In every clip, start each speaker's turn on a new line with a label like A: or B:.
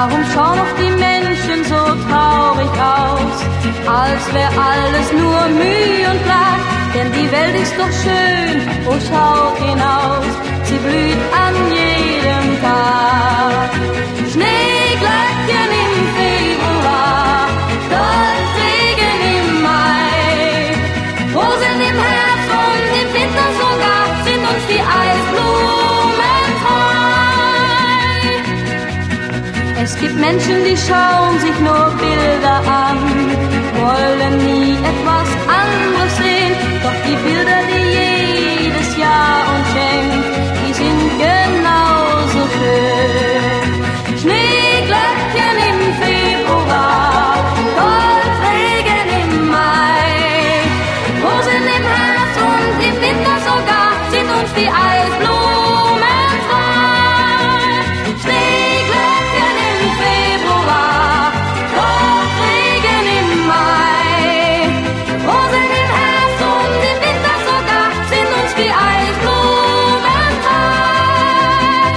A: Warum schauen auch die Menschen so traurig aus, als wär alles nur Mühe und Plag? Denn die Welt ist doch schön, oh schaut hinaus, sie blüht an jedem Tag. Schneeglöckchen im Februar, Goldregen im Mai, Rosen im Herbst und im Winter sogar sind uns die Eisblumen treu. Es gibt Menschen, die schauen sich nur Bilder an, wollen nie etwas anderes sehen, doch die Bilder, die jedes Jahr uns schenkt, die sind genauso schön. Schneeglöckchen im Februar, Goldregen im Mai, Rosen im Herbst und im Winter sogar sind uns die Eisblumen treu. Schneeglöckchen im Februar, Goldregen im Mai, Rosen im Herbst und im Winter sogar sind uns die Eisblumen treu.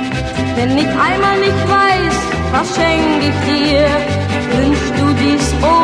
A: Wenn ich einmal nicht weiß, was schenk ich dir, wünschst du dies